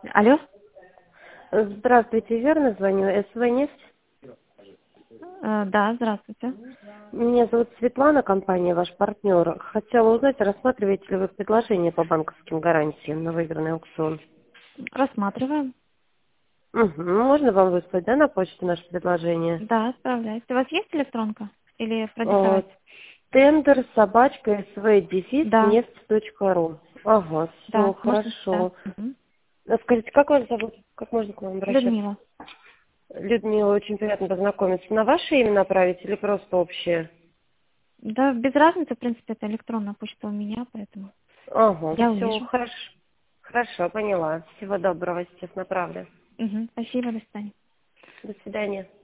Алло? Здравствуйте, верно звоню? СВ нефть? Да, здравствуйте. Меня зовут Светлана, компания ваш партнер. Хотела узнать, рассматриваете ли вы предложение по банковским гарантиям на выигранный аукцион? Рассматриваем. Мгм. Можно вам выслать, да, на почту наше предложение? Да, отправляйте. У вас есть электронка? Или Э, продиктовать? Тендер собачка Да, sv-нефть.ру. Ага, все, да, можно, да. хорошо. Мгм. Скажите, как вас зовут? Как можно к вам обращаться? Людмила. Людмила, очень приятно познакомиться. На ваше имя направить или просто общее? Да, без разницы, в принципе, это электронная почта у меня, поэтому Ага, я все, увижу. хорошо. Хорошо, поняла. Всего доброго, сейчас направлю. Мгм. Спасибо, до свидания. До свидания.